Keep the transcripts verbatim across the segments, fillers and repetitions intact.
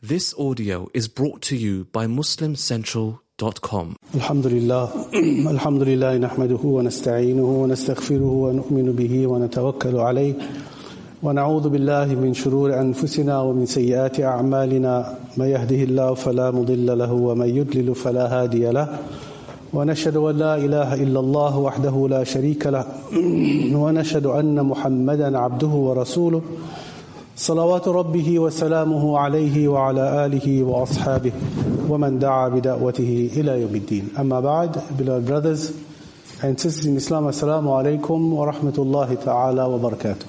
This audio is brought to you by muslim central dot com. Alhamdulillah, Alhamdulillah, nahmaduhu wa nasta'inuhu wa nastaghfiruhu wa nu'minu bihi wa natawakkalu alayhi wa na'udhu billahi min shururi anfusina wa min sayyiati a'malina man yahdihillahu fala mudilla lahu wa man yudlil fala hadiya lahu wa nashhadu an la ilaha illa Allah wahdahu la sharika lahu wa nashhadu anna Muhammadan 'abduhu wa rasuluhu صلوات ربه وسلامه عليه وعلى آله وأصحابه ومن دعا بدعوته إلى يوم الدين. أما بعد, beloved brothers and sisters in Islam, Assalamu alaikum wa rahmatullahi ta'ala wa barakatuh.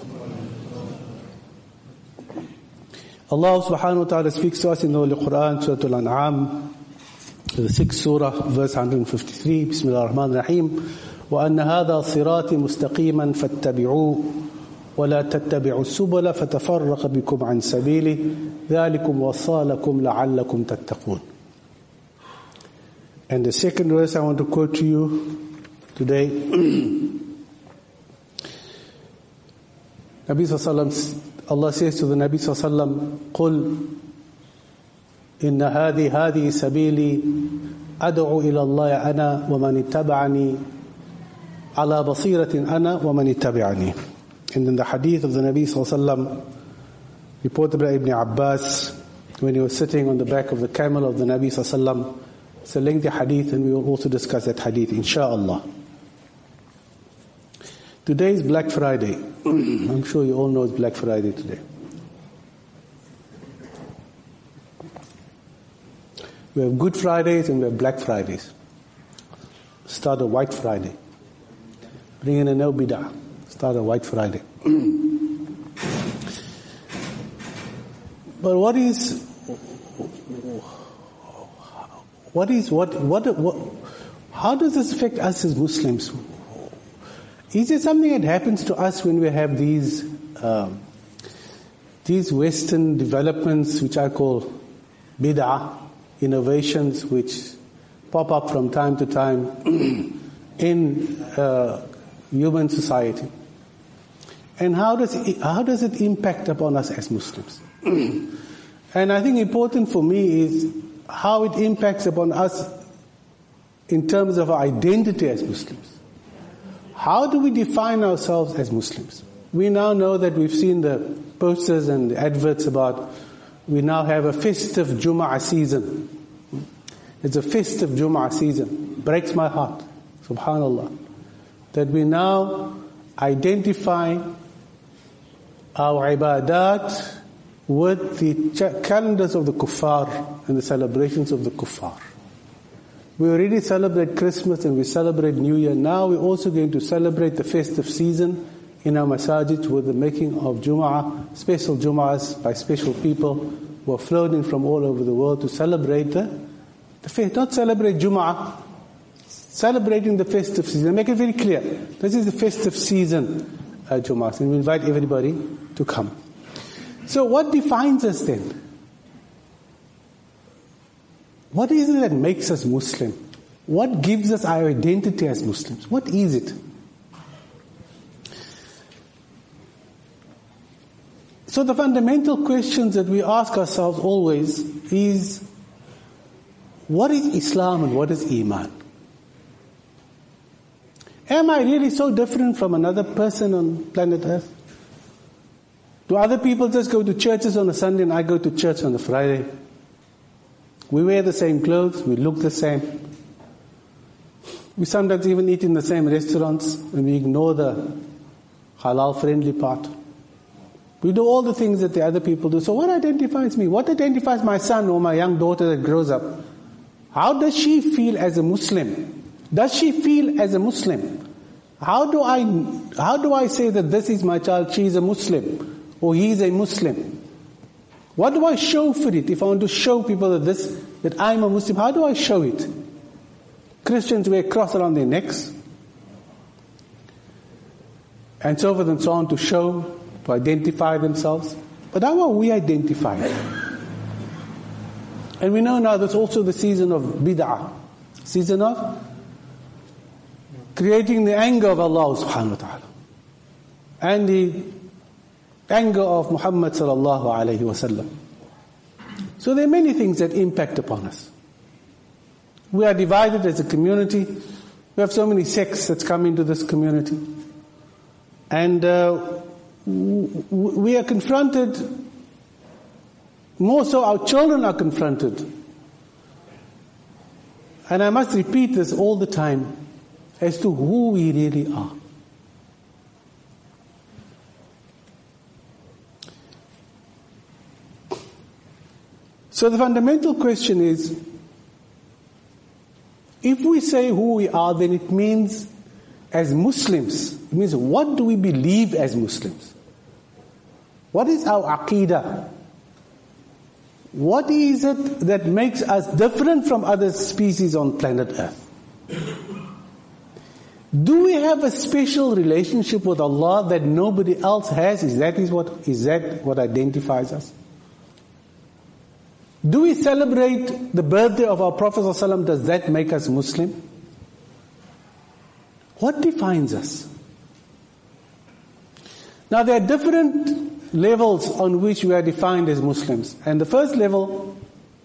Allah subhanahu wa ta'ala speaks to us in the Holy Quran, Surah Al-An'am, the sixth surah, verse one fifty-three, Bismillah ar-Rahman ar-Rahim, وَأَنَّ هَذَا صِرَاطِ مُسْتَقِيمًا فَاتَّبِعُوهُ ولا تتبعوا السبل فتفرق بكم عن سبيله ذلكم وصى لكم لعلكم تتقون. And the second verse I want to quote to you today, Nabi Sallallahu Alaihi Wasallam, Allah says to the Nabi Sallallahu Alaihi Wasallam, قل إن هذه هذه سبيلي أدعو إلى الله أنا ومن اتبعني على بصيرة أنا ومن اتبعني. And in the hadith of the Nabi Sallallahu Alaihi Wasallam, reported by Ibn Abbas, when he was sitting on the back of the camel of the Nabi Sallallahu Alaihi Wasallam, it's a lengthy hadith, and we will also discuss that hadith, insha'Allah. Today is Black Friday. I'm sure you all know it's Black Friday today. We have Good Fridays and we have Black Fridays. Start a White Friday. Bring in a no bid'ah. Start a White Friday. But what is, what is, what, what, what, how does this affect us as Muslims? Is it something that happens to us when we have these, um, these Western developments, which I call bid'ah, innovations, which pop up from time to time in uh, human society? And how does it, how does it impact upon us as Muslims? And I think important for me is how it impacts upon us in terms of our identity as Muslims. How do we define ourselves as Muslims? We now know that we've seen the posters and the adverts about we now have a festive Jum'ah season. It's a festive Jum'ah season. Breaks my heart, subhanallah, that we now identify our ibadat with the ch- calendars of the kuffar and the celebrations of the kuffar. We already celebrate Christmas and we celebrate New Year. Now we're also going to celebrate the festive season in our masajid with the making of Jum'ah, special Jum'ahs by special people who are flown in from all over the world to celebrate the, the fest. Not celebrate Jum'ah, celebrating the festive season. Make it very clear. This is the festive season, uh, Jum'ah, and we invite everybody to come. So what defines us then? What is it that makes us Muslim? What gives us our identity as Muslims? What is it? So the fundamental questions that we ask ourselves always is, what is Islam and what is Iman? Am I really so different from another person on planet Earth? Do other people just go to churches on a Sunday and I go to church on a Friday? We wear the same clothes, we look the same. We sometimes even eat in the same restaurants and we ignore the halal friendly part. We do all the things that the other people do. So what identifies me? What identifies my son or my young daughter that grows up? How does she feel as a Muslim? Does she feel as a Muslim? How do I, how do I say that this is my child, she is a Muslim, or he is a Muslim? What do I show for it? If I want to show people that this, that I'm a Muslim, how do I show it? Christians wear a cross around their necks, and so forth and so on, to show, to identify themselves. But how are we identified? And we know now there's also the season of bid'ah, season of creating the anger of Allah subhanahu wa ta'ala, and the anger of Muhammad sallallahu alayhi wa sallam. So there are many things that impact upon us. We are divided as a community. We have so many sects that's come into this community. And uh, we are confronted, more so our children are confronted. And I must repeat this all the time, as to who we really are. So the fundamental question is, if we say who we are, then it means, as Muslims, it means what do we believe as Muslims? What is our aqeedah? What is it that makes us different from other species on planet Earth? Do we have a special relationship with Allah that nobody else has? Is that is what is that what identifies us? Do we celebrate the birthday of our Prophet ﷺ? Does that make us Muslim? What defines us? Now there are different levels on which we are defined as Muslims. And the first level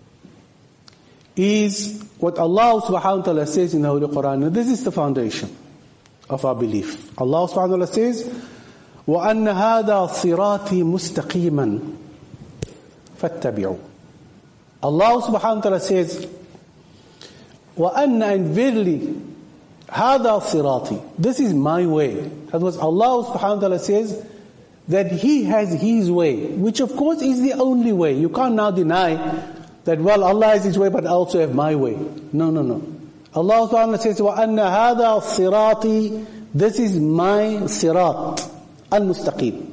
is what Allah subhanahu wa ta'ala says in the Holy Quran. And this is the foundation of our belief. Allah subhanahu wa ta'ala says, وَأَنَّ هَذَا صِرَاطِي مُسْتَقِيمًا فَاتَّبِعُوا. Allah subhanahu wa ta'ala says, وَأَنَّ and verily, هَذَا صِرَاطِي. This is my way. That was Allah subhanahu wa ta'ala says that He has His way, which of course is the only way. You can't now deny that, well, Allah has His way, but I also have my way. No, no, no. Allah subhanahu wa ta'ala says, وَأَنَّ هَذَا صِرَاطِي. This is my sirat, al-mustaqim.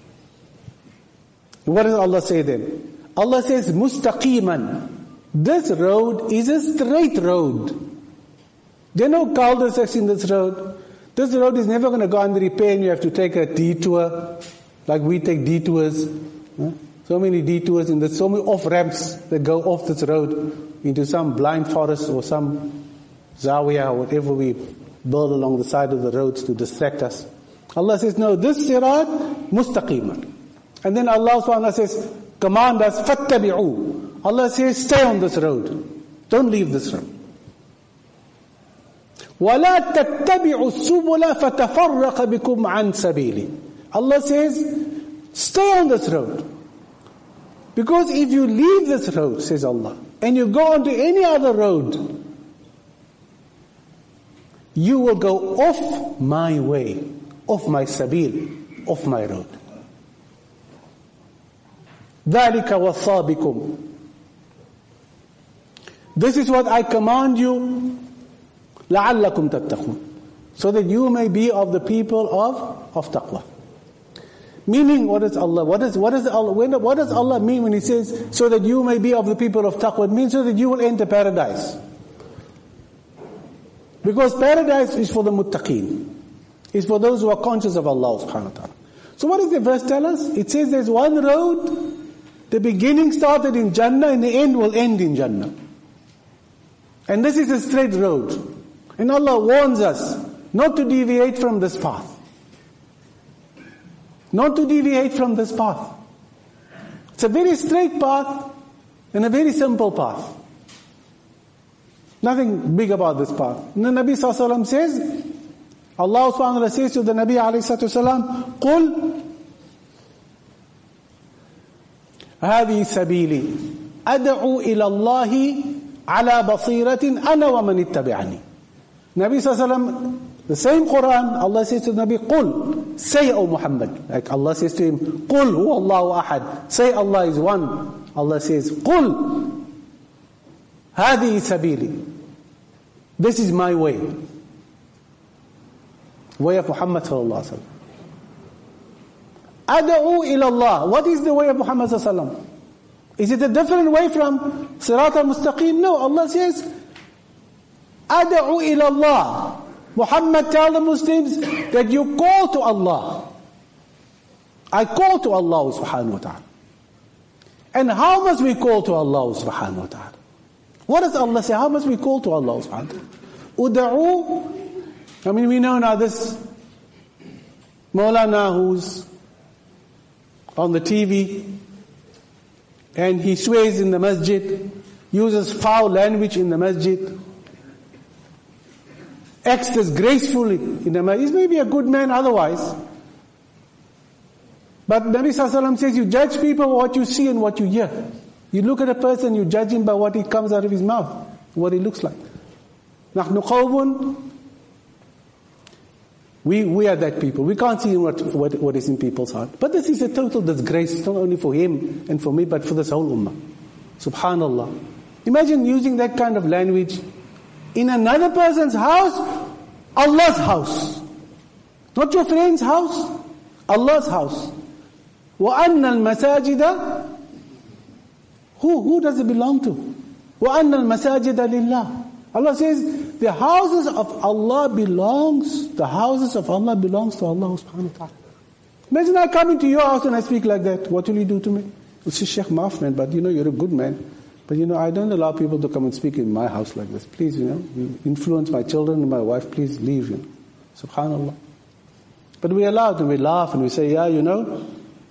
What does Allah say then? Allah says, mustaqiman. This road is a straight road. There are no cul-de-sacs in this road. This road is never going to go under repair and you have to take a detour, like we take detours. So many detours in this, so many off-ramps that go off this road into some blind forest or some zawiya or whatever we build along the side of the roads to distract us. Allah says, no, this sirat, mustaqiman. And then Allah subhanahu wa ta'ala says, command us, fattabi'u. Allah says, stay on this road. Don't leave this road. وَلَا تَتَّبِعُوا السُّبُلَ فَتَفَرَّقَ بِكُمْ عَنْ سَبِيلِ. Allah says, stay on this road. Because if you leave this road, says Allah, and you go onto any other road, you will go off my way, off my sabil, off my road. ذَلِكَ وَصَّابِكُمْ. This is what I command you, لَعَلَّكُمْ تَتَّقُونَ, so that you may be of the people of, of taqwa. Meaning, what is Allah? What is what is Allah? When, what does Allah mean when He says, so that you may be of the people of taqwa? It means so that you will enter paradise. Because paradise is for the muttaqeen. It's for those who are conscious of Allah subhanahu wa ta'ala. So what does the verse tell us? It says there's one road. The beginning started in Jannah and the end will end in Jannah. And this is a straight road. And Allah warns us not to deviate from this path. Not to deviate from this path. It's a very straight path and a very simple path. Nothing big about this path. And the Nabi sallallahu alaihi wasallam says, Allah subhanahu wa ta'ala says to the Nabi alayhi salatu wasalam, قُلْ هذه سبيلي أدعو إلى الله على بصيرة أنا ومن اتبعني. Nabi sallallahu alaihi wasallam, the same Quran, Allah says to the Nabi, قُلْ, say, O Muhammad. Like Allah says to him, قُلْ هُوَ اللَّهُ أَحَدٌ, say Allah is one. Allah says, قُلْ هذه سبيلي. This is my way. Way of Muhammad sallallahu alaihi wasallam. Ad'u ila Allah. What is the way of Muhammad sallallahu alaihi wasallam? Is it a different way from Sirat al-Mustaqim? No, Allah says, Ad'u ila Allah. Muhammad, tell the Muslims that you call to Allah. I call to Allah subhanahu wa ta'ala. And how must we call to Allah subhanahu wa ta'ala? What does Allah say? How must we call to Allah subhanahu wa ta'ala? Ud'u. I mean, we know now this Maulana who's on the T V and he swears in the masjid, uses foul language in the masjid, acts disgracefully in the masjid. He may be a good man otherwise. But Nabi Sallallahu Alaihi Wasallam says, you judge people by what you see and what you hear. You look at a person, you judge him by what he comes out of his mouth, what he looks like. نحن قوم, we we are that people. We can't see what, what what is in people's heart. But this is a total disgrace, not only for him and for me, but for this whole ummah. Subhanallah. Imagine using that kind of language in another person's house, Allah's house. Not your friend's house, Allah's house. وَأَنَّ الْمَسَاجِدَ, Who, who does it belong to? وَأَنَّ الْمَسَاجِدَ لِلَّهِ. Allah says, the houses of Allah belongs, the houses of Allah belongs to Allah subhanahu wa ta'ala. Imagine I come into your house and I speak like that. What will you do to me? You say, Sheikh, maaf man, but you know, you're a good man. But you know, I don't allow people to come and speak in my house like this. Please, you know, you influence my children and my wife, please leave, you know. Subhanallah. But we allow it and we laugh and we say, yeah, you know,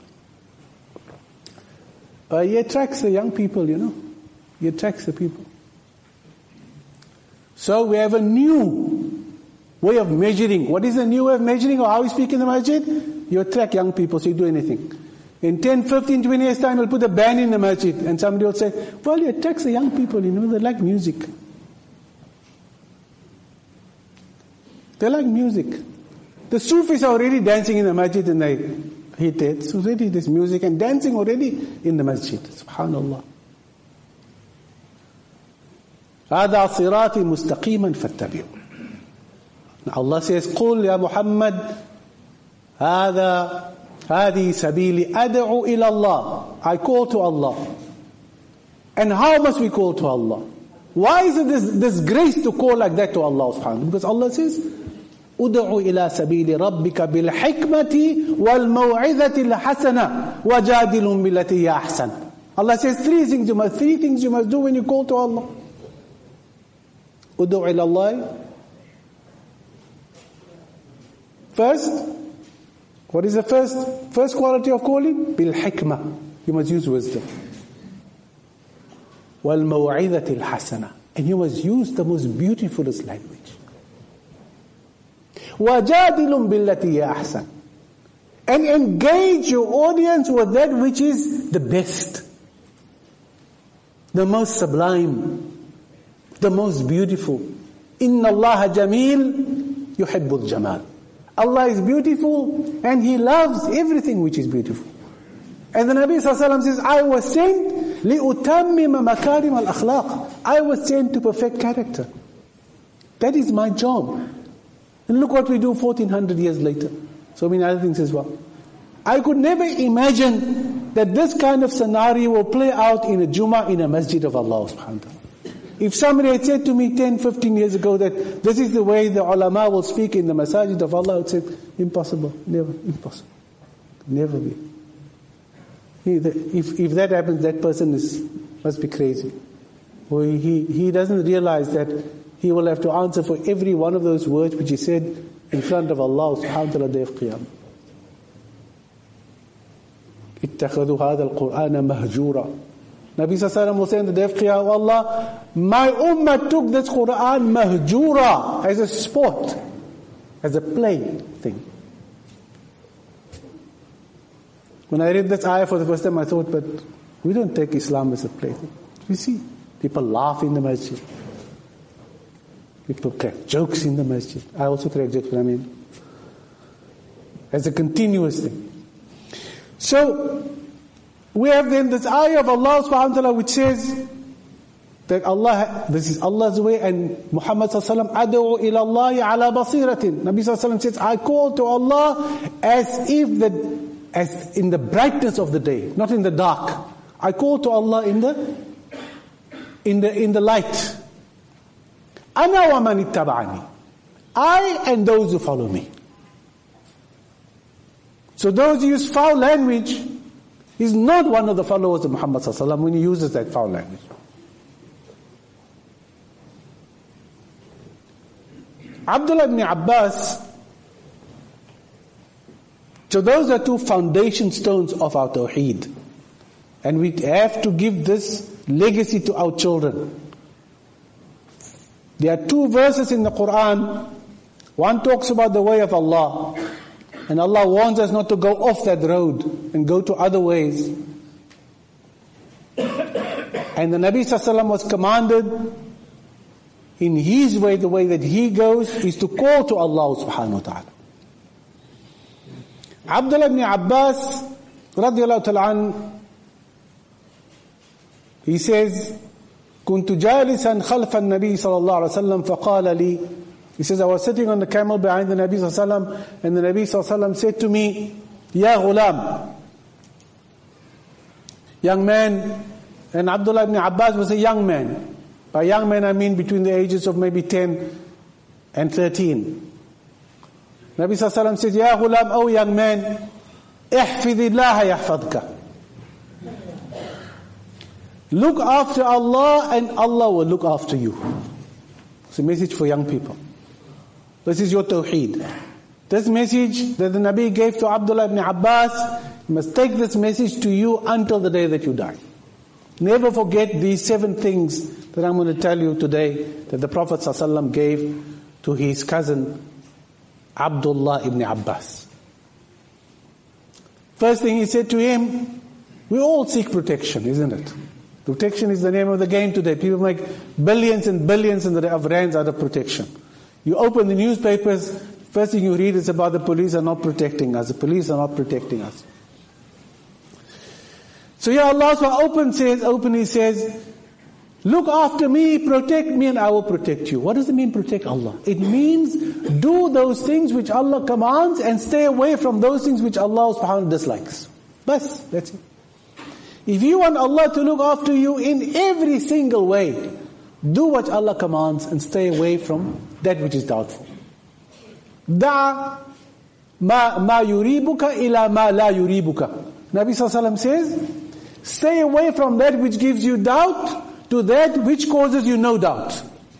uh, he attracts the young people, you know. He attracts the people. So we have a new way of measuring. What is the new way of measuring or how we speak in the masjid? You attract young people, so you do anything. In ten, fifteen, twenty years time, we'll put a band in the masjid and somebody will say, well, he attracts the young people, you know, they like music. They like music. The Sufis are already dancing in the masjid and they hit it. So already there's music and dancing already in the masjid. Subhanallah. هذا صراطي مستقيما فاتبعوا. Allah says, قل يا محمد هذا هذه سبيلي أدعو إلى الله. I call to Allah. And how must we call to Allah? Why is it this, this grace to call like that to Allah subhanahu wa ta'ala? Because Allah says, أدعو إلى سبيل ربك بالحكمة والموعظة الحسنة وجادلهم بالتي هي أحسن. Allah says three things you must, three things you must do when you call to Allah. أدعو إلى الله. First, what is the first first quality of calling? بالحكمة. You must use wisdom. والموعظة الحسنة. And you must use the most beautifulest language. وَجَادِلٌ بِالَّتِي هِيَ أَحْسَنُ. And engage your audience with that which is the best, the most sublime, the most beautiful. إِنَّ اللَّهَ جَمِيلٌ يُحِبُّ الْجَمَالِ. Allah is beautiful and He loves everything which is beautiful. And the Nabi sallallahu alaihi wasallam says, I was sent لِأُتَمِّمَ مَكَارِمَ الْأَخْلَاقِ. I was sent to perfect character. That is my job. And look what we do fourteen hundred years later. So many other things as well. I could never imagine that this kind of scenario will play out in a Jummah in a masjid of Allah subhanahu wa ta'ala. If somebody had said to me ten, fifteen years ago that this is the way the ulama will speak in the masajid of Allah, I would say, impossible, never, impossible. Never be. If, if that happens, that person is must be crazy. Or he, he doesn't realize that he will have to answer for every one of those words which he said in front of Allah subhanahu wa ta'ala day of Qiyamah. اتخذوا هذا القرآن مهجورا. Nabi sallallahu alaihi wasallam will say on the day of Qiyamah, Allah, my ummah took this Qur'an mahjura, as a sport, as a play thing. When I read this ayah for the first time, I thought, but we don't take Islam as a play thing. We see people laugh in the masjid. People crack jokes in the masjid. I also crack jokes, but I mean, as a continuous thing. So, we have then this ayah of Allah subhanahu wa ta'ala which says that Allah, this is Allah's way, and Muhammad sallallahu alaihi wasallam, ad'u ila Allah ala basiratin. Nabi sallallahu alaihi wasallam says, I call to Allah as if the, as in the brightness of the day, not in the dark. I call to Allah in the, in the, in the light. Ana wa man ittaba'ani. I and those who follow me. So those who use foul language is not one of the followers of Muhammad sallallahu alaihi wasallam when he uses that foul language. Abdullah ibn Abbas, so those are two foundation stones of our Tawheed. And we have to give this legacy to our children. There are two verses in the Quran. One talks about the way of Allah. And Allah warns us not to go off that road and go to other ways. And the Nabi sallallahu alaihi wasallam was commanded in his way, the way that he goes, is to call to Allah subhanahu wa ta'ala. Abdullah ibn Abbas radiallahu ta'ala an, he says, كنت جالسا خلف النبي صلى الله عليه وسلم فقال لي, he says, I was sitting on the camel behind the Nabi sallallahu alaihi wasallam, and the Nabi sallallahu alaihi wasallam said to me, Ya ghulam, young man. And Abdullah ibn Abbas was a young man. By young man I mean between the ages of maybe ten and thirteen. Nabi sallallahu alaihi wasallam said, Ya ghulam, oh young man, ihfidillah yahfadka. Look after Allah and Allah will look after you. It's a message for young people. This is your tawheed. This message that the Nabi gave to Abdullah ibn Abbas, you must take this message to you until the day that you die. Never forget these seven things that I'm going to tell you today that the Prophet ﷺ gave to his cousin Abdullah ibn Abbas. First thing he said to him, we all seek protection, isn't it? Protection is the name of the game today. People make billions and billions of rands out of protection. You open the newspapers, first thing you read is about the police are not protecting us. The police are not protecting us. So here Allah open says, openly says, look after me, protect me, and I will protect you. What does it mean, protect Allah? It means do those things which Allah commands and stay away from those things which Allah subhanahu wa ta'ala dislikes. Bas, that's it. If you want Allah to look after you in every single way, do what Allah commands and stay away from that which is doubtful. Da ma ma yuribuka ila ma la yuribuka. Nabi sallallahu alaihi wasallam says, stay away from that which gives you doubt to that which causes you no doubt.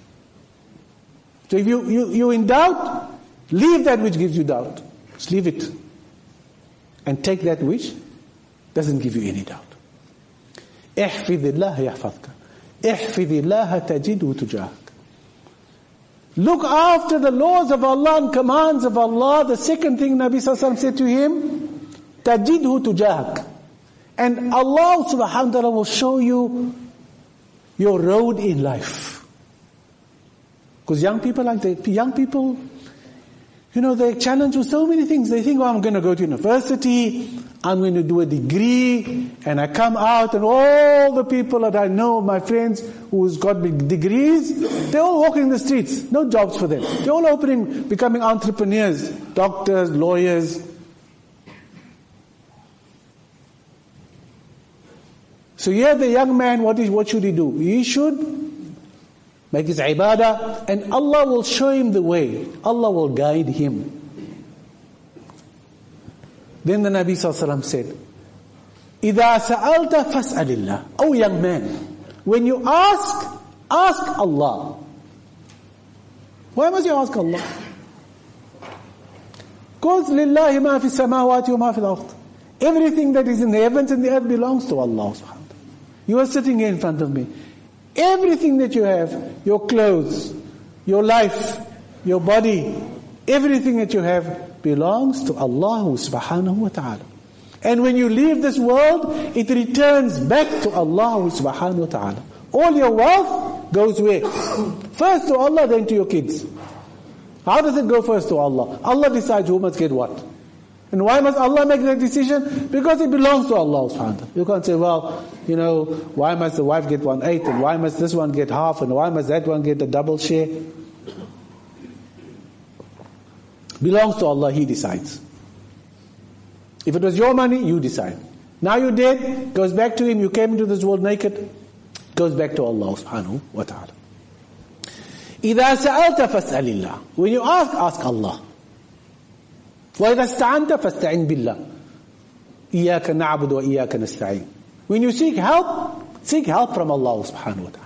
So if you, you, you're in doubt, leave that which gives you doubt. Just leave it. And take that which doesn't give you any doubt. احفظ الله يحفظك احفظ الله تجده تجاهك. Look after the laws of Allah and commands of Allah. The second thing Nabi sallallahu alaihi wasallam said to him, تجده تجاهك. And Allah subhanahu wa ta'ala will show you your road in life. Because young people like that, young people, you know, they're challenged with so many things. They think, oh, I'm going to go to university, I'm going to do a degree, and I come out and all the people that I know, my friends who's got big degrees, they're all walking the streets. No jobs for them. They're all opening, becoming entrepreneurs, doctors, lawyers. So here the young man, what is what should he do? He should make his ibadah, and Allah will show him the way. Allah will guide him. Then the Nabi sallallahu alaihi wasallam said, إِذَا سَأَلْتَ فَاسْأَلِ اللَّهِ. Oh young man, when you ask, ask Allah. Why must you ask Allah? Because لِلَّهِ مَا فِي السَّمَاوَاتِ وَمَا فِي الْأَرْضِ. Everything that is in the heavens and the earth belongs to Allah subhanahu wa ta'ala. You are sitting here in front of me. Everything that you have, your clothes, your life, your body, everything that you have belongs to Allah subhanahu wa ta'ala. And when you leave this world, it returns back to Allah subhanahu wa ta'ala. All your wealth goes where? First to Allah, then to your kids. How does it go first to Allah? Allah decides who must get what. And why must Allah make that decision? Because it belongs to Allah subhanahu wa ta'ala. You can't say, well, you know, why must the wife get one eighth, and why must this one get half, and why must that one get a double share? Belongs to Allah, He decides. If it was your money, you decide. Now you're dead, goes back to Him, you came into this world naked, goes back to Allah subhanahu wa ta'ala. إِذَا سَأَلْتَ فَاسْأَلِ اللَّهِ. When you ask, ask Allah. وَإِذَا اسْتَعَنْتَ فَاسْتَعِنْ بِاللَّهِ إِيَّاكَ نَعْبُدُ وَإِيَّاكَ نَسْتَعِينُ. When you seek help, seek help from Allah subhanahu wa ta'ala.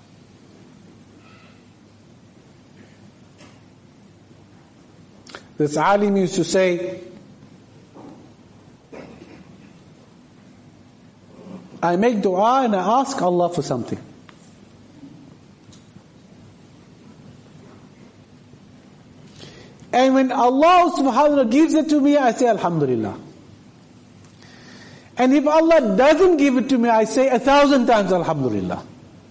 This alim used to say, I make dua and I ask Allah for something. And when Allah subhanahu wa ta'ala gives it to me, I say Alhamdulillah. And if Allah doesn't give it to me, I say a thousand times Alhamdulillah.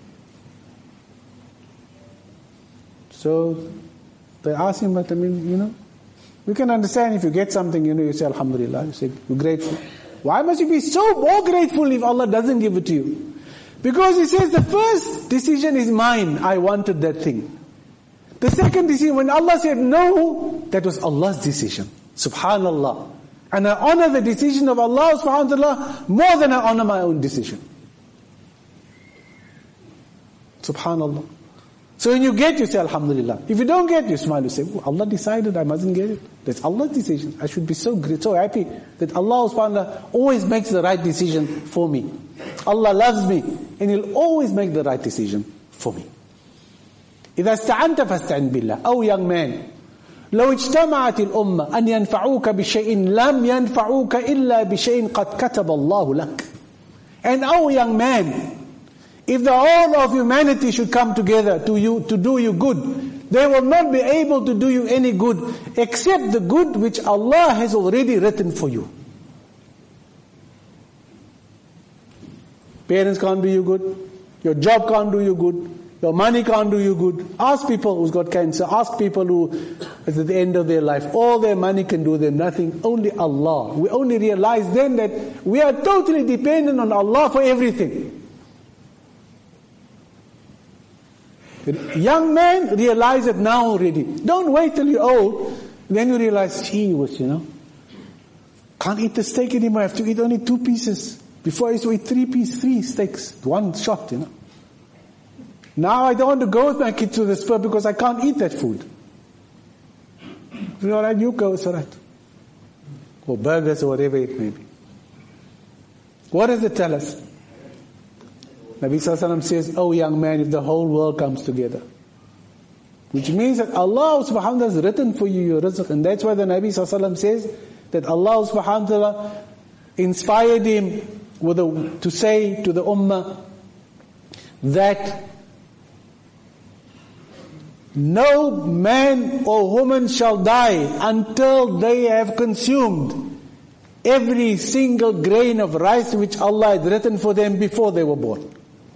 So they ask him, but I mean, you know, we can understand if you get something, you know, you say Alhamdulillah, you say you're grateful. Why must you be so more grateful if Allah doesn't give it to you? Because he says the first decision is mine, I wanted that thing. The second decision, when Allah said no, that was Allah's decision. Subhanallah. And I honor the decision of Allah subhanahu wa ta'ala more than I honor my own decision. Subhanallah. So when you get, you say Alhamdulillah. If you don't get, you smile, you say, oh, Allah decided I mustn't get it. That's Allah's decision. I should be so great, so happy that Allah subhanahu wa ta'ala always makes the right decision for me. Allah loves me and He'll always make the right decision for me. إذا استعنت فاستعن بالله. Oh young man, لو اجتمعت الأمة أن ينفعوك بشيء لم ينفعوك إلا بشيء قد كتب الله لك. And oh young man, if the whole of humanity should come together to you to do you good, they will not be able to do you any good except the good which Allah has already written for you. Parents can't do you good. Your job can't do you good. Your money can't do you good. Ask people who's got cancer. Ask people who is at the end of their life. All their money can do them nothing. Only Allah. We only realize then that we are totally dependent on Allah for everything. Young man, realize it now already. Don't wait till you're old. Then you realize, gee whiz, you know, can't eat the steak anymore. I have to eat only two pieces. Before I used to eat three pieces, three steaks, one shot, you know. Now I don't want to go with my kids to the store because I can't eat that food. All right, you go, it's all right. Or burgers or whatever it may be. What does it tell us? Nabi Sallallahu Alaihi Wasallam says, oh young man, if the whole world comes together. Which means that Allah subhanahu wa ta'ala has written for you your rizq. And that's why the Nabi Sallallahu Alaihi Wasallam says that Allah subhanahu wa ta'ala inspired him with a, to say to the ummah that no man or woman shall die until they have consumed every single grain of rice which Allah had written for them before they were born.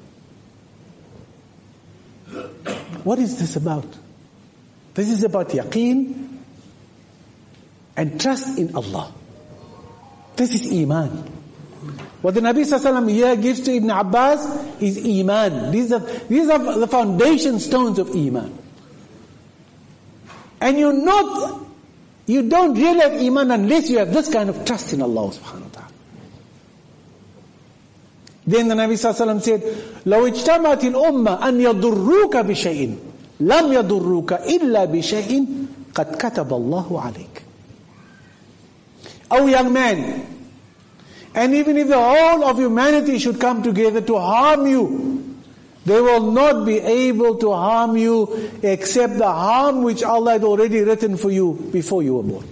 What is this about? This is about yaqeen and trust in Allah. This is iman. What the Nabi Sallallahu Alaihi Wasallam here gives to Ibn Abbas is iman. These are, these are the foundation stones of iman. And you're not, you don't really have iman unless you have this kind of trust in Allah subhanahu wa ta'ala. Then the Nabi Sallallahu Alaihi Wasallam said, لو اجتمعت الأمة أن يضروك بشيء لم يضروك إلا بشيء قد كتب الله عليك. Oh young man, and even if the whole of humanity should come together to harm you, they will not be able to harm you except the harm which Allah had already written for you before you were born.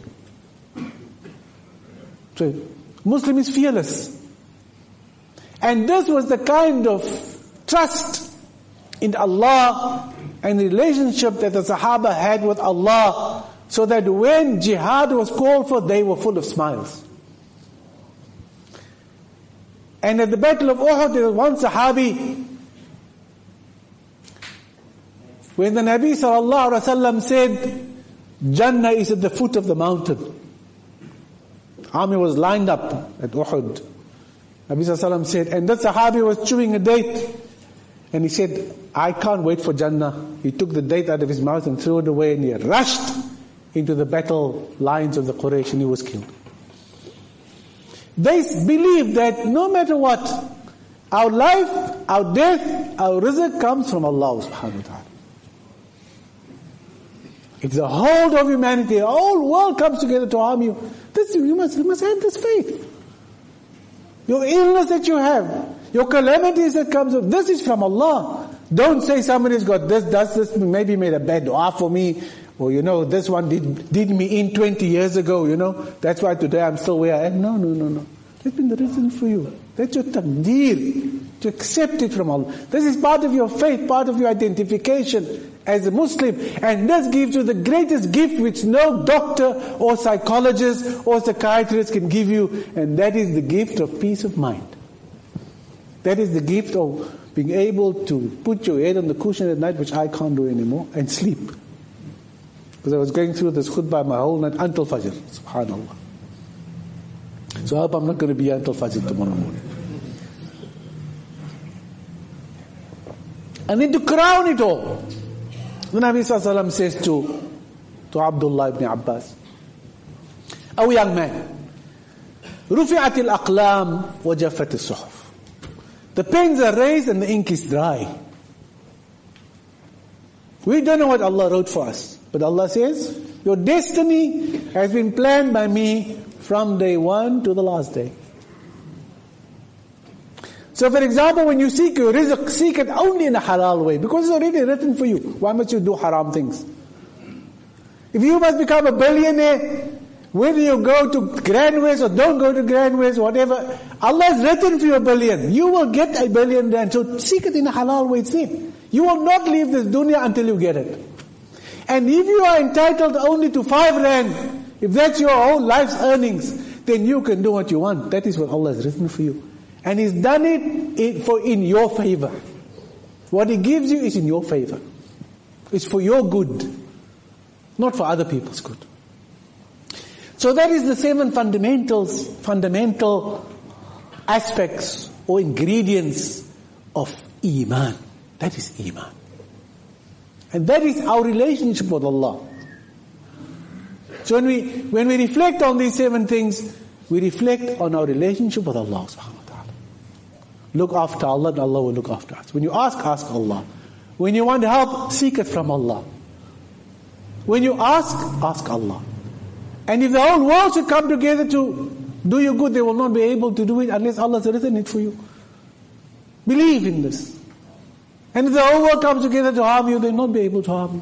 So, Muslim is fearless. And this was the kind of trust in Allah and the relationship that the Sahaba had with Allah, so that when jihad was called for, they were full of smiles. And at the Battle of Uhud, there was one Sahabi, when the Nabi Sallallahu Alaihi Wasallam said, Jannah is at the foot of the mountain. Army was lined up at Uhud. Nabi Sallallahu Alaihi Wasallam said, and that Sahabi was chewing a date. And he said, I can't wait for Jannah. He took the date out of his mouth and threw it away, and he rushed into the battle lines of the Quraysh, and he was killed. They believe that no matter what, our life, our death, our rizq comes from Allah subhanahu wa ta'ala. If the whole of humanity, the whole world comes together to harm you, this, you must, you must have this faith. Your illness that you have, your calamities that comes, this is from Allah. Don't say somebody's got this, does this, maybe made a bad dua for me, or you know, this one did, did me in twenty years ago, you know, that's why today I'm still where I am. No, no, no, no. It's been the reason for you. That's your taqdeer, to accept it from Allah. This is part of your faith, part of your identification as a Muslim. And this gives you the greatest gift which no doctor or psychologist or psychiatrist can give you. And that is the gift of peace of mind. That is the gift of being able to put your head on the cushion at night, which I can't do anymore, and sleep. Because I was going through this khutbah my whole night until Fajr. Subhanallah. So I hope I'm not going to be here until Fajr tomorrow morning. And then to crown it all, the Nabi Sallallahu Alaihi Wasallam says to, to Abdullah ibn Abbas, "O young man, رُفِعَتِ الْأَقْلَامِ وَجَفَّتِ الصُّحُفِ." The pens are raised and the ink is dry. We don't know what Allah wrote for us. But Allah says, your destiny has been planned by me from day one to the last day. So for example, when you seek your rizq, seek it only in a halal way. Because it's already written for you. Why must you do haram things? If you must become a billionaire, whether you go to Grandways or don't go to Grandways, whatever, Allah has written for you a billion. You will get a billion rand. So seek it in a halal way. See, you will not leave this dunya until you get it. And if you are entitled only to five rand, if that's your whole life's earnings, then you can do what you want. That is what Allah has written for you. And He's done it for in your favor. What He gives you is in your favor. It's for your good, not for other people's good. So that is the seven fundamentals, fundamental aspects or ingredients of Iman. That is Iman. And that is our relationship with Allah. So when we when we reflect on these seven things, we reflect on our relationship with Allah subhanahu wa ta'ala. Look after Allah and Allah will look after us. When you ask, ask Allah. When you want help, seek it from Allah. When you ask, ask Allah. And if the whole world should come together to do you good, they will not be able to do it unless Allah has written it for you. Believe in this. And if the whole world comes together to harm you, they will not be able to harm you.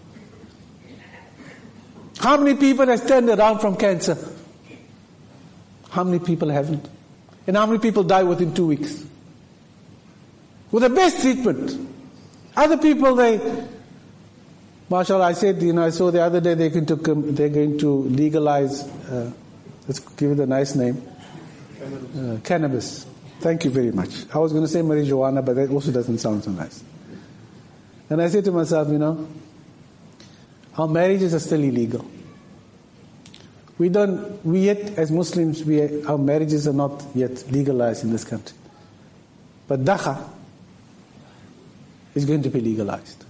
How many people have turned around from cancer? How many people haven't? And how many people die within two weeks? With the best treatment. Other people, they, mashallah, I said, you know, I saw the other day they're going to, they're going to legalize, uh, let's give it a nice name, uh, cannabis. Thank you very much. I was going to say marijuana, but that also doesn't sound so nice. And I said to myself, you know, our marriages are still illegal. We don't, we yet, as Muslims, we, our marriages are not yet legalized in this country. But dakha is going to be legalized.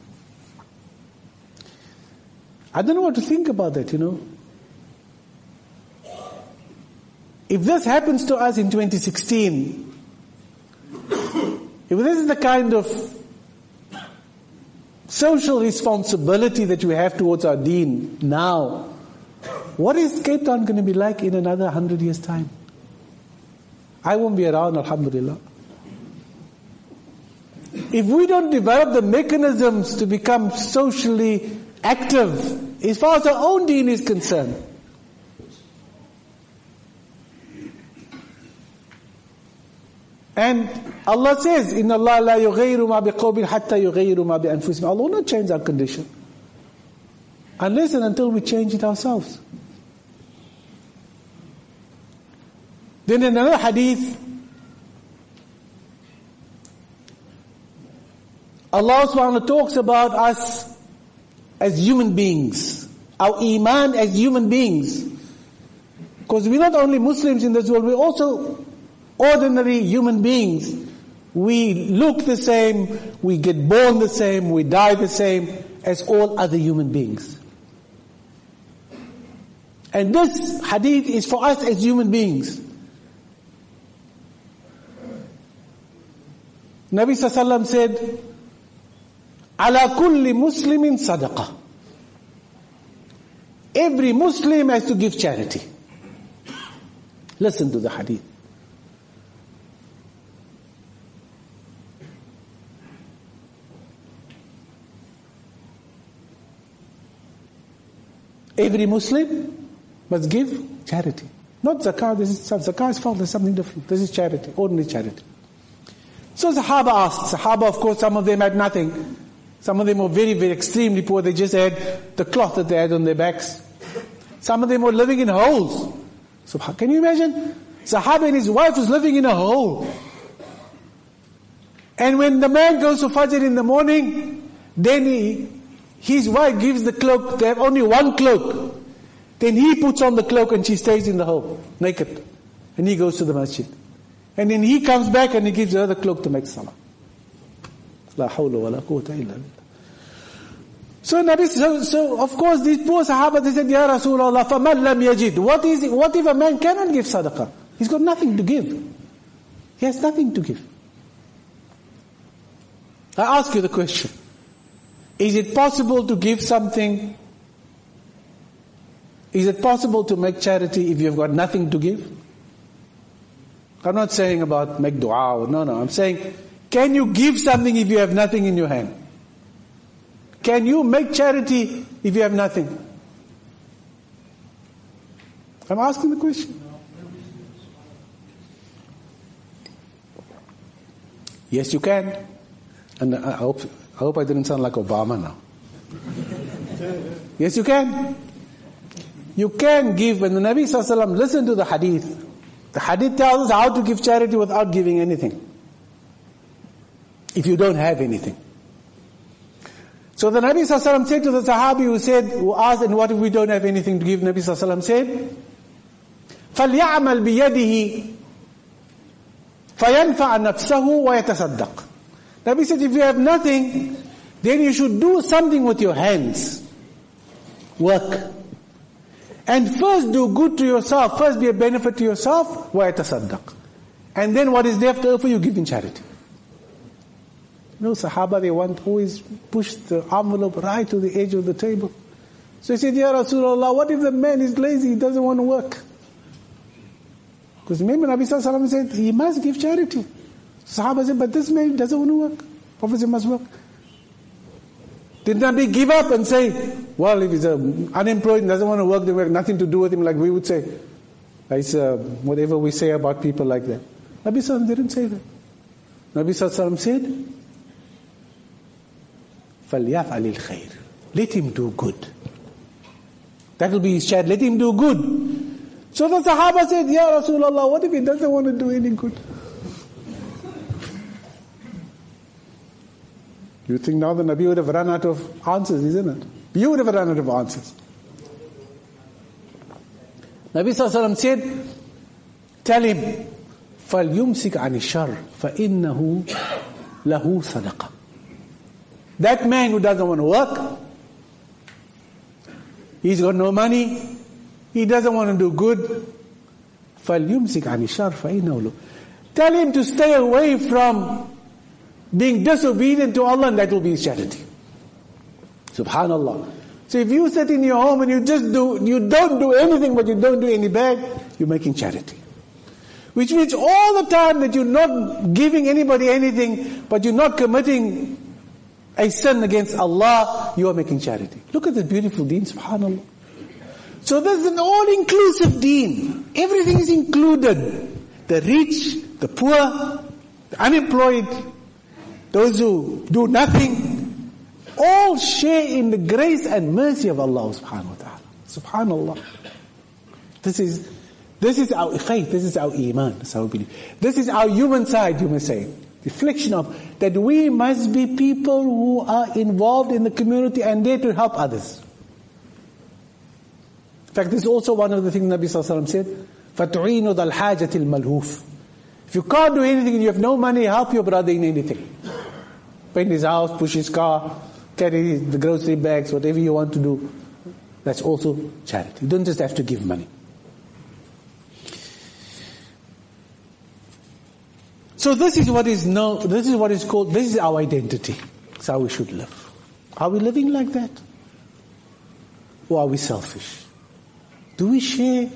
I don't know what to think about that, you know. If this happens to us in twenty sixteen, if this is the kind of social responsibility that we have towards our deen now, what is Cape Town going to be like in another hundred years' time? I won't be around, alhamdulillah. If we don't develop the mechanisms to become socially active, as far as our own deen is concerned, and Allah says, "Inna Allah la yughayyiru ma biqawmin hatta yughayyiru ma bi anfusihim." Allah will not change our condition unless and until we change it ourselves. Then in another hadith, Allah subhanahu wa ta'ala talks about us as human beings, our iman as human beings. Because we're not only Muslims in this world, we're also ordinary human beings. We look the same, we get born the same, we die the same as all other human beings. And this hadith is for us as human beings. Nabi Sallallahu Alaihi Wasallam said, "Ala kulli muslimin sadaqah." Every Muslim has to give charity. Listen to the hadith. Every Muslim must give charity. Not zakah, this is, zakah is false, there's something different. This is charity, ordinary charity. So Sahaba asked, Sahaba of course some of them had nothing. Some of them were very, very extremely poor, they just had the cloth that they had on their backs. Some of them were living in holes. So can you imagine? Sahaba and his wife was living in a hole. And when the man goes to Fajr in the morning, then he, his wife gives the cloak, they have only one cloak. Then he puts on the cloak and she stays in the hole, naked. And he goes to the masjid. And then he comes back and he gives her the cloak to make salah. La hawla wa la quwwata illa billah. So Nabi, so, so of course these poor Sahaba, they said, Ya Rasulullah, faman lam yajid. What is it? What if a man cannot give sadaqah? He's got nothing to give. He has nothing to give. I ask you the question. Is it possible to give something? Is it possible to make charity if you've got nothing to give? I'm not saying about make dua or no, no. I'm saying, can you give something if you have nothing in your hand? Can you make charity if you have nothing? I'm asking the question. Yes, you can. And I hope, I hope I didn't sound like Obama now. Yes, you can. You can give. When the Nabi Sallallahu Alaihi Wasallam, listen to the hadith. The hadith tells us how to give charity without giving anything. If you don't have anything. So the Nabi Sallallahu Alaihi Wasallam said to the Sahabi who said, who asked, and what if we don't have anything to give? Nabi Sallallahu Alaihi Wasallam said, فَلْيَعْمَلْ بِيَدِهِ فَيَنْفَعَ نَفْسَهُ وَيَتَصَدَّقْ. Nabi said, if you have nothing, then you should do something with your hands. Work. And first do good to yourself. First be a benefit to yourself. وَيَتَصَدَّقْ. And then what is left over, you give in charity. You know, Sahaba, they want always push the envelope right to the edge of the table. So he said, Ya Rasulullah, what if the man is lazy, he doesn't want to work? Because remember, Nabi Sallallahu Alaihi Wasallam said, he must give charity. Sahaba said, but this man doesn't want to work. Prophet said, must work. Did Nabi give up and say, well, if he's uh, unemployed and doesn't want to work, then we have nothing to do with him, like we would say. It's uh, whatever we say about people like that. Nabi Sallallahu Alaihi Wasallam didn't say that. Nabi Sallallahu Alaihi Wasallam said, فَلْيَفْعَلِ الْخَيْرِ. Let him do good. That will be his charity. Let him do good. So the Sahaba said, Ya Rasulullah, what if he doesn't want to do any good? You think now the Nabi would have run out of answers, isn't it? You would have run out of answers. Nabi Sallallahu Alaihi Wasallam said, tell him, فَلْيُمْسِكْ عَنِ الشَّرِّ فَإِنَّهُ لَهُ صَدَقَةٌ. That man who doesn't want to work, he's got no money, he doesn't want to do good, فَلْيُمْسِكْ عَنِ الشَّرِّ فَإِنَّهُ لَهُ. Tell him to stay away from being disobedient to Allah, and that will be his charity. Subhanallah. So if you sit in your home and you just do, you don't do anything but you don't do any bad, you're making charity. Which means all the time that you're not giving anybody anything, but you're not committing a sin against Allah, you are making charity. Look at the beautiful deen, subhanallah. So there's an all-inclusive deen. Everything is included. The rich, the poor, the unemployed, those who do nothing, all share in the grace and mercy of Allah subhanahu wa ta'ala. Subhanallah. This is, this is our faith, this is our iman, this is our belief. This is our human side, you may say. Reflection of that we must be people who are involved in the community and there to help others. In fact, this is also one of the things Nabi Sallallahu Alaihi Wasallam said, فَتُعِينُ ذَا الْحَاجَةِ الْمَلْهُوفِ. If you can't do anything and you have no money, help your brother in anything. Paint his house, push his car, carry the grocery bags, whatever you want to do. That's also charity. You don't just have to give money. So this is what is known, this is what is called, this is our identity. It's how we should live. Are we living like that? Or are we selfish? Do we share?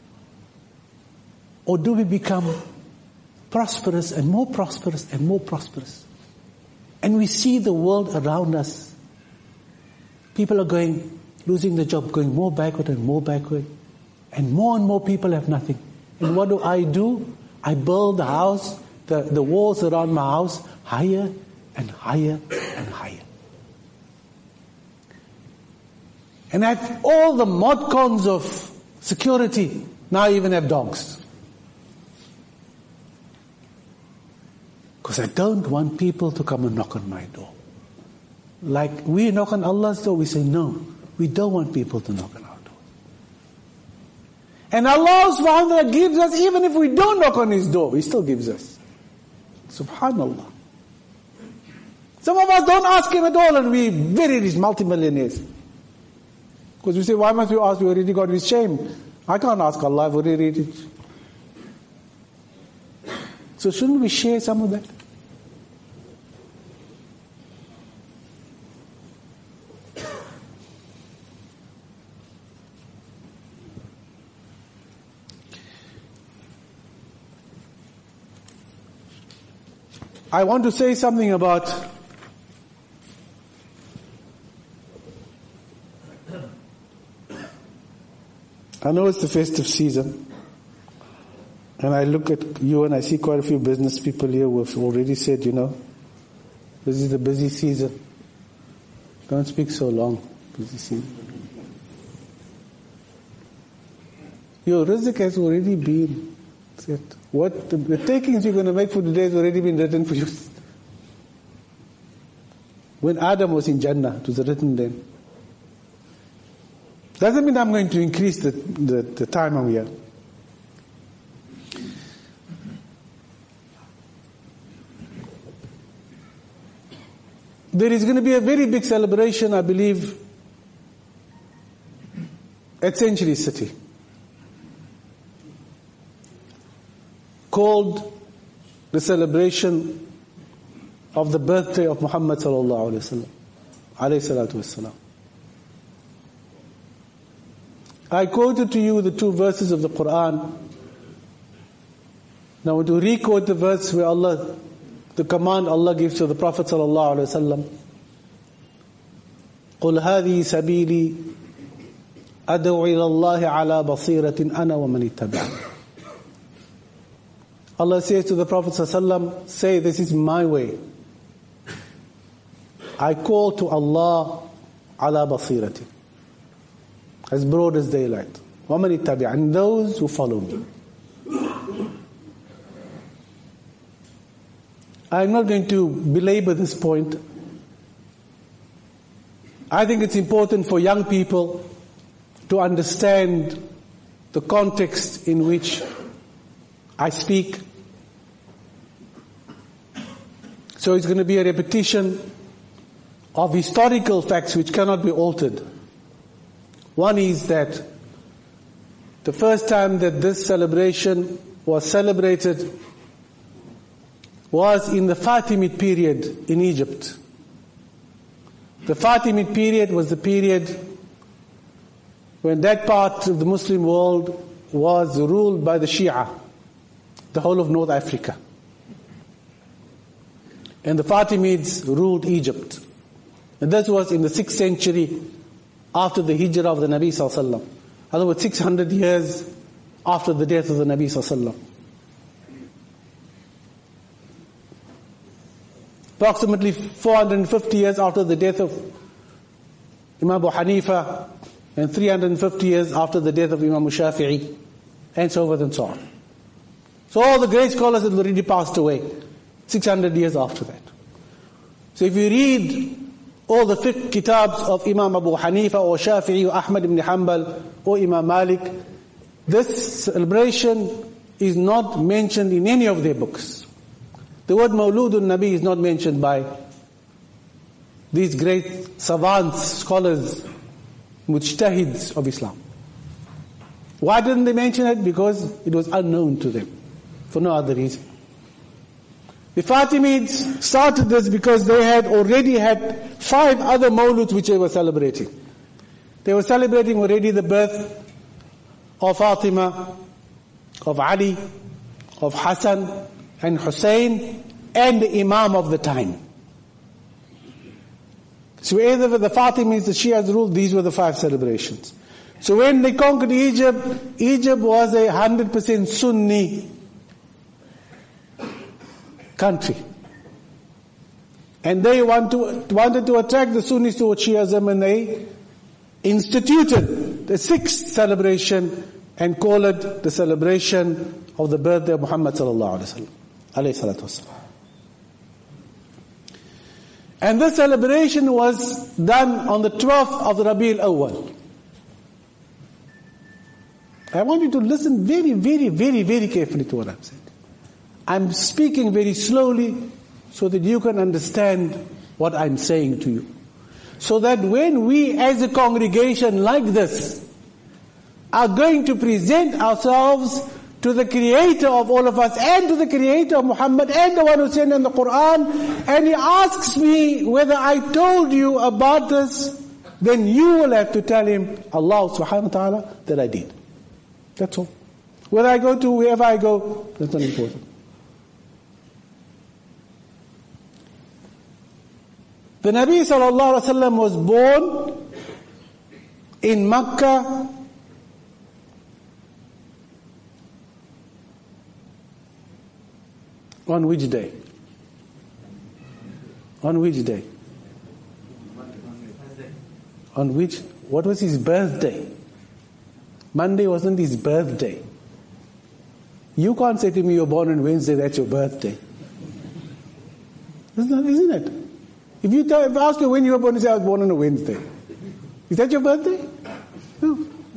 Or do we become prosperous and more prosperous and more prosperous? And we see the world around us. People are going, losing their job, going more backward and more backward. And more and more people have nothing. And what do I do? I build the house, the, the walls around my house, higher and higher and higher. And I have all the mod cons of security. Now I even have dogs. Because I don't want people to come and knock on my door. Like we knock on Allah's door, we say no. We don't want people to knock on our door. And Allah subhanahu wa ta'ala gives us, even if we don't knock on His door, He still gives us. Subhanallah. Some of us don't ask Him at all and we very rich multimillionaires. Because we say, why must we ask? We already got His shame. I can't ask Allah, I've already read it. So shouldn't we share some of that? I want to say something about I know it's the festive season, and I look at you and I see quite a few business people here who have already said, you know, this is the busy season. Don't speak so long, busy season. Your rizq has already been set. What the, the takings you're going to make for today has already been written for you. When Adam was in Jannah, it was written then. Doesn't mean I'm going to increase the, the, the time I'm here. There is going to be a very big celebration, I believe, at Century City, called the celebration of the birthday of Muhammad sallallahu alaihi wasallam, alayhi salatu wassalam. I quoted to you the two verses of the Quran. Now I want to re-quote the verse where Allah, the command Allah gives to the Prophet sallallahu alaihi wasallam. قُلْ هَذِهِ سَبِيلِي أَدْعُو إِلَى اللَّهِ عَلَى بَصِيرَةٍ أَنَا وَمَنِ اتَّبَعَنِ. Allah says to the Prophet sallallahu alaihi wasallam, say, this is my way. I call to Allah ala basiratin, as broad as daylight. وَمَنِ اتَّبِعَنِ, and those who follow me. I'm not going to belabor this point. I think it's important for young people to understand the context in which I speak. So it's going to be a repetition of historical facts which cannot be altered. One is that the first time that this celebration was celebrated was in the Fatimid period in Egypt. The Fatimid period was the period when that part of the Muslim world was ruled by the Shia, the whole of North Africa. And the Fatimids ruled Egypt. And this was in the sixth century after the hijrah of the Nabi sallallahu alaihi wasallam. In other words, six hundred years after the death of the Nabi sallallahu alaihi wasallam. Approximately four hundred fifty years after the death of Imam Abu Hanifa, and three hundred fifty years after the death of Imam Shafi'i, and so forth and so on. So all the great scholars had already passed away, six hundred years after that. So if you read all the fiqh kitabs of Imam Abu Hanifa or Shafi'i or Ahmad ibn Hanbal or Imam Malik, this celebration is not mentioned in any of their books. The word Mawludun Nabi is not mentioned by these great savants, scholars, mujtahids of Islam. Why didn't they mention it? Because it was unknown to them, for no other reason. The Fatimids started this because they had already had five other Mawluds which they were celebrating. They were celebrating already the birth of Fatima, of Ali, of Hassan and Hussein, and the Imam of the time. So either the Fatimids, the Shias ruled, these were the five celebrations. So when they conquered Egypt, Egypt was a hundred percent Sunni country. And they want to, wanted to attract the Sunnis towards Shiism, and they instituted the sixth celebration and call it the celebration of the birthday of Muhammad sallallahu alaihi wasallam, alayhi salatu wasallam. And this celebration was done on the twelfth of the Rabi al-Awwal. I want you to listen very, very, very, very carefully to what I'm saying. I'm speaking very slowly so that you can understand what I'm saying to you. So that when we as a congregation like this are going to present ourselves to the creator of all of us and to the creator of Muhammad and the one who sent in the Quran, and he asks me whether I told you about this, then you will have to tell him, Allah subhanahu wa ta'ala, that I did. That's all. Whether I go to wherever I go, that's not important. The Nabi sallallahu alaihi wasallam was born in Makkah on which day? On which day? On which? What was his birthday? Monday wasn't his birthday. You can't say to me you're born on Wednesday, that's your birthday. Isn't it? Isn't it? If you tell, if I ask you when you were born, you say I was born on a Wednesday. Is that your birthday? No.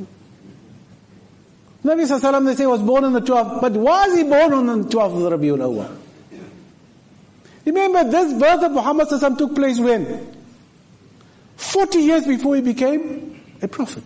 Nabi sallallahu alaihi wasallam, they say, was born on the twelfth. But was he born on the twelfth of the Rabiul Awwal? Remember, this birth of Muhammad sallallahu alaihi wasallam took place when? Forty years before he became a prophet.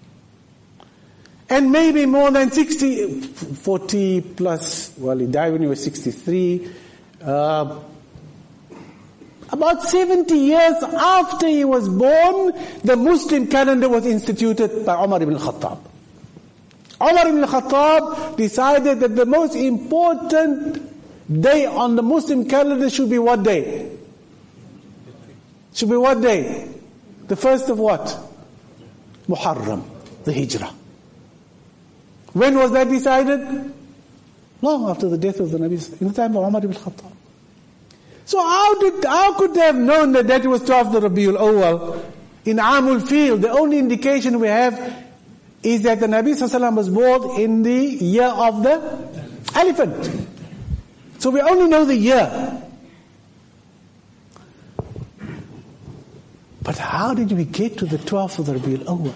And maybe more than sixty, forty plus, well, he died when he was sixty-three. Uh, about seventy years after he was born, the Muslim calendar was instituted by Umar ibn Khattab. Umar ibn Khattab decided that the most important day on the Muslim calendar should be what day? Should be what day? The first of what? Muharram, the Hijrah. When was that decided? Long after the death of the Nabi, in the time of Umar ibn Khattab. So how did, how could they have known that that was twelfth of Rabiul Awwal? In Amul Fil, the only indication we have is that the Nabi sallallahu alaihi wasallam was born in the year of the elephant. So we only know the year. But how did we get to the twelfth of the Rabiul Awwal?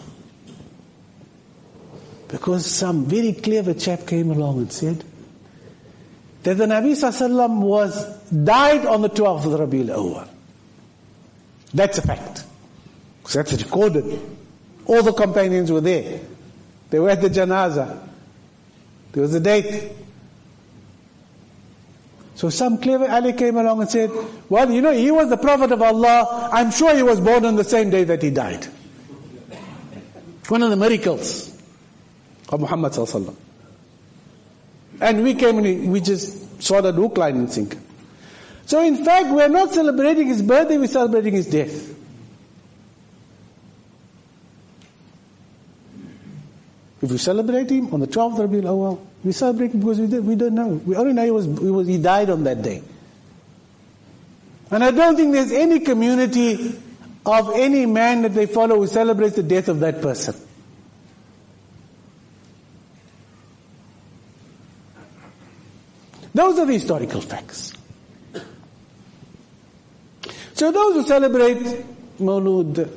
Because some very clever chap came along and said that the Nabi sallallahu alaihi wasallam was died on the twelfth of the Rabiul Awwal. That's a fact. Because that's recorded. All the companions were there. They were at the janazah. There was a date. So some clever Ali came along and said, well, you know, he was the Prophet of Allah. I'm sure he was born on the same day that he died. One of the miracles of Muhammad sallallahu alaihi wasallam. And we came and we just saw that hook, line and sinker. So in fact, we're not celebrating his birthday, we're celebrating his death. If we celebrate him on the twelfth of Rabiul Awwal, we celebrate him because we, did, we don't know. We only know he was, he was he died on that day. And I don't think there's any community of any man that they follow who celebrates the death of that person. Those are the historical facts. So those who celebrate Mawlud,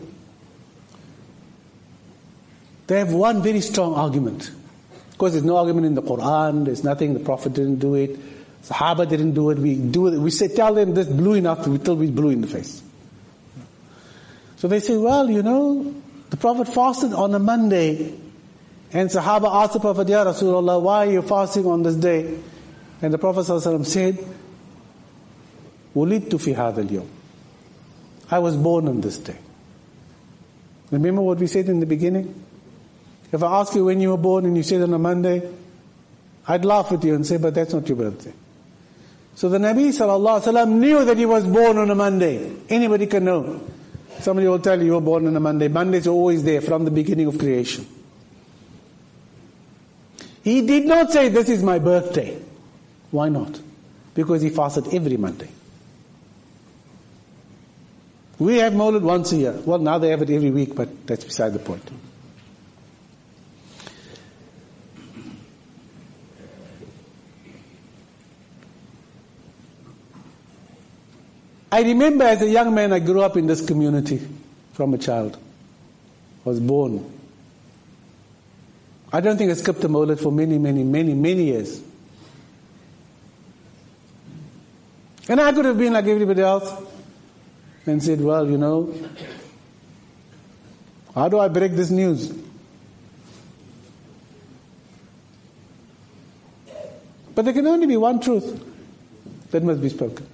they have one very strong argument. Of course, there's no argument in the Quran, there's nothing, the Prophet didn't do it, Sahaba didn't do it, we do it, we say, tell them this blue enough until we blue in the face. So they say, well, you know, the Prophet fasted on a Monday, and Sahaba asked the Prophet, Ya Rasulullah, why are you fasting on this day? And the Prophet ﷺ said, وُلِدْتُ فِي هَذَا الْيَوْمِ, I was born on this day. Remember what we said in the beginning? If I ask you when you were born and you said on a Monday, I'd laugh at you and say, but that's not your birthday. So the Nabi ﷺ knew that he was born on a Monday. Anybody can know. Somebody will tell you you were born on a Monday. Mondays are always there from the beginning of creation. He did not say, this is my birthday. Why not? Because he fasted every Monday. We have Mawlid once a year. Well, now they have it every week, but that's beside the point. I remember as a young man, I grew up in this community from a child. I was born. I don't think I skipped a Mawlid for many, many, many, many years. And I could have been like everybody else and said, well, you know, how do I break this news? But there can only be one truth that must be spoken.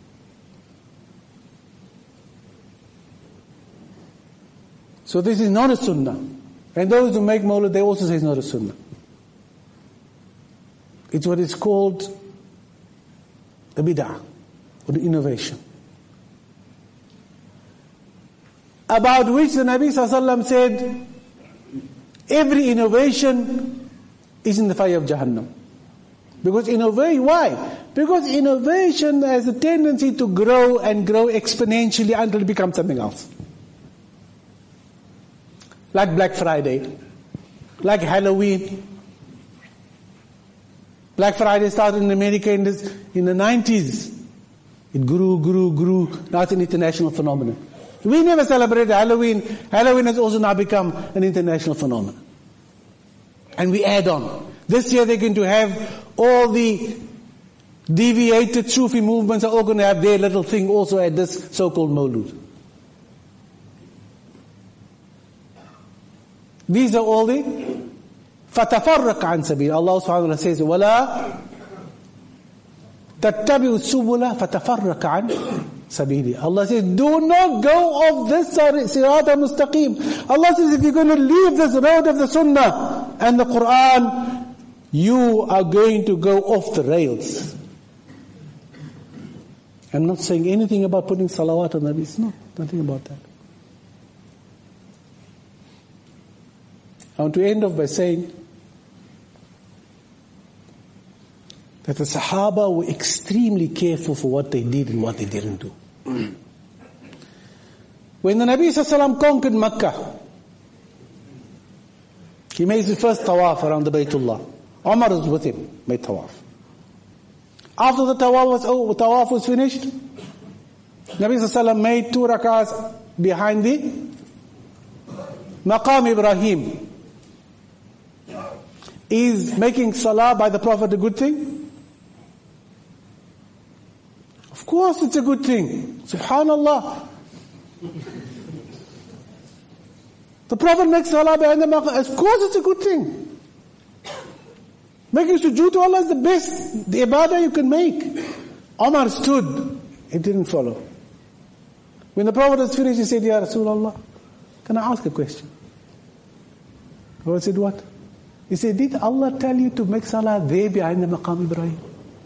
So this is not a sunnah. And those who make Mawlid, they also say it's not a sunnah. It's what is called a bid'ah, or an innovation. About which the Nabi Sallallahu Alaihi Wasallam said, every innovation is in the fire of Jahannam. Because innovation, why? Because innovation has a tendency to grow and grow exponentially until it becomes something else. Like Black Friday, like Halloween. Black Friday started in America in, this, in the nineties. It grew, grew, grew. Now it's an international phenomenon. We never celebrated Halloween. Halloween has also now become an international phenomenon. And we add on. This year they're going to have all the deviated Sufi movements are all going to have their little thing also at this so-called Mawlud. These are all the فَتَفَرَّقَ عَنْ سَبِيلِ. Allah subhanahu wa ta'ala says, وَلَا تَتَّبِعُوا السُّبُلَ فَتَفَرَّقَ عَنْ سَبِيلِ. Allah says, do not go off this sirat al-mustaqim. Allah says, if you're going to leave this road of the sunnah and the Quran, you are going to go off the rails. I'm not saying anything about putting salawat on Nabi. It's not, nothing about that. I want to end off by saying that the Sahaba were extremely careful for what they did and what they didn't do. When the Nabi Sallallahu Alaihi Wasallam conquered Makkah, he made his first tawaf around the Baytullah. Umar was with him, made tawaf. After the tawaf was, oh, tawaf was finished, Nabi Sallallahu Alaihi Wasallam made two rak'ahs behind the Maqam Ibrahim. Is making salah by the Prophet a good thing? Of course it's a good thing. Subhanallah. The Prophet makes salah behind the maqam. Of course it's a good thing. Making sujood to Allah is the best, the ibadah you can make. Omar stood. He didn't follow. When the Prophet was finished, he said, Ya Rasulullah, can I ask a question? The Prophet said, what? He said, did Allah tell you to make salah there behind the Maqam Ibrahim?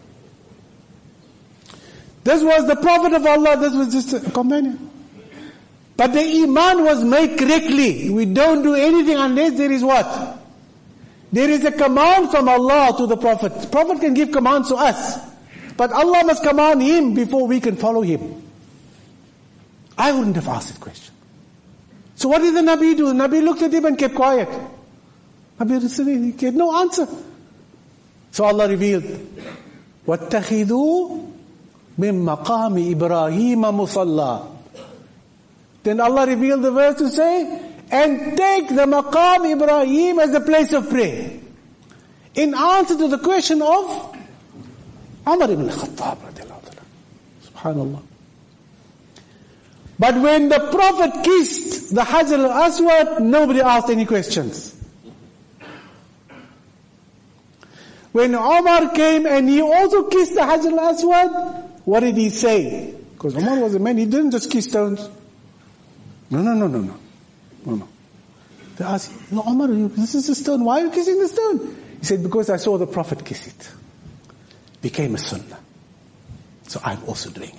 This was the Prophet of Allah, this was just a companion. But the iman was made correctly. We don't do anything unless there is what? There is a command from Allah to the Prophet. The Prophet can give commands to us. But Allah must command him before we can follow him. I wouldn't have asked that question. So what did the Nabi do? The Nabi looked at him and kept quiet. He had no answer. So Allah revealed, وَاتَّخِذُوا مِن مَقَامِ إِبْرَاهِيمَ مُصَلَّى. Then Allah revealed the verse to say, and take the Maqam Ibrahim as a place of prayer. In answer to the question of Umar ibn al-Khattab. Subhanallah. But when the Prophet kissed the Hajar al-Aswad, nobody asked any questions. When Umar came and he also kissed the Hajar al-Aswad, what did he say? Because Umar was a man, he didn't just kiss stones. No, no, no, no, no. No, no. They asked, no, Umar, this is a stone, why are you kissing the stone? He said, because I saw the Prophet kiss it. Became a sunnah. So I'm also doing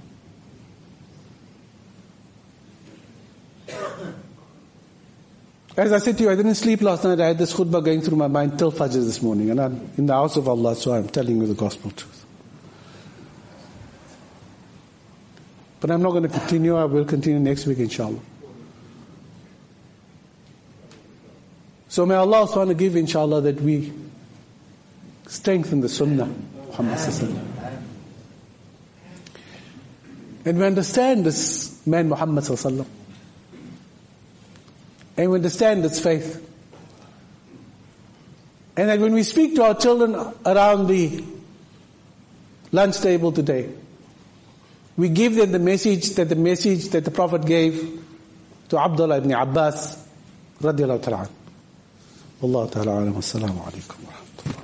it. As I said to you, I didn't sleep last night. I had this khutbah going through my mind till Fajr this morning. And I'm in the house of Allah, so I'm telling you the gospel truth. But I'm not going to continue. I will continue next week, inshallah. So may Allah subhanahu wa ta'ala give, inshallah, that we strengthen the sunnah of Muhammad sallallahu alaihi wasallam. And we understand this man Muhammad sallallahu alaihi wasallam. And we understand its faith. And that when we speak to our children around the lunch table today, we give them the message that the message that the Prophet gave to Abdullah ibn Abbas radiallahu ta'ala. Wallahu ta'ala alam. Assalamu alaikum wa rahmatullah.